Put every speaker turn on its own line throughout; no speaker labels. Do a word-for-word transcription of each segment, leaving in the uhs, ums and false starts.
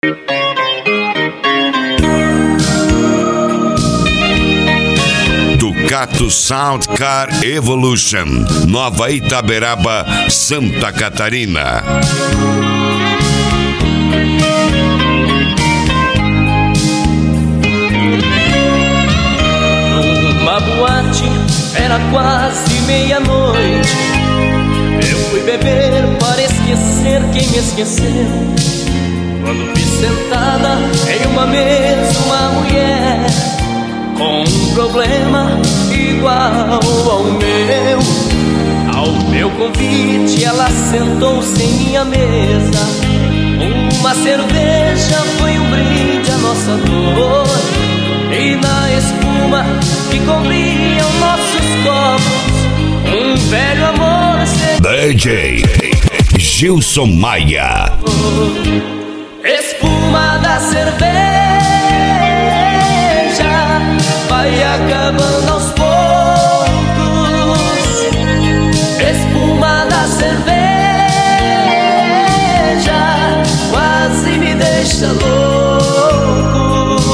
Ducato Sound Car Evolution, Nova Itaberaba, Santa Catarina.
Numa boate, era quase meia-noite. Eu fui beber para esquecer quem me esqueceu. Quando vi sentada em uma mesa uma mulher com um problema igual ao meu. Ao meu convite ela sentou-se em minha mesa. Uma cerveja foi um brinde à nossa dor. E na espuma que cobria os nossos copos, um velho amor se...
D J Gilson Maia.
Espuma da cerveja vai acabando aos poucos. Espuma da cerveja quase me deixa louco.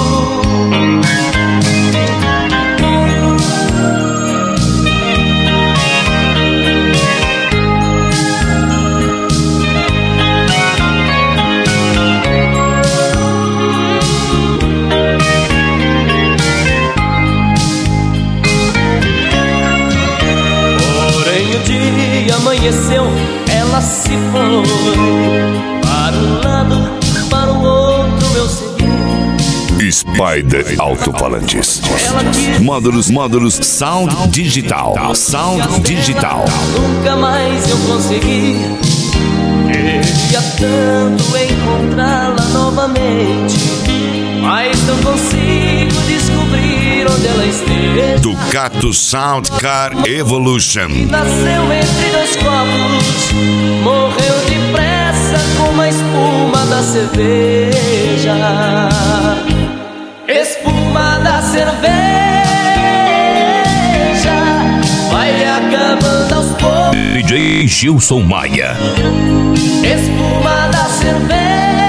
Amanheceu, ela se foi para um lado, para o outro eu segui.
Spider Alto-Falantes. Módulos, módulos Sound Digital. Sound Digital.
Nunca mais eu consegui. Queria tanto encontrá-la novamente, mas não consigo descobrir onde ela esteja.
Ducato Sound Car Evolution.
Nasceu entre dois copos, morreu depressa com a espuma da cerveja. Espuma da cerveja vai acabando aos poucos.
D J Gilson Maia.
Espuma da cerveja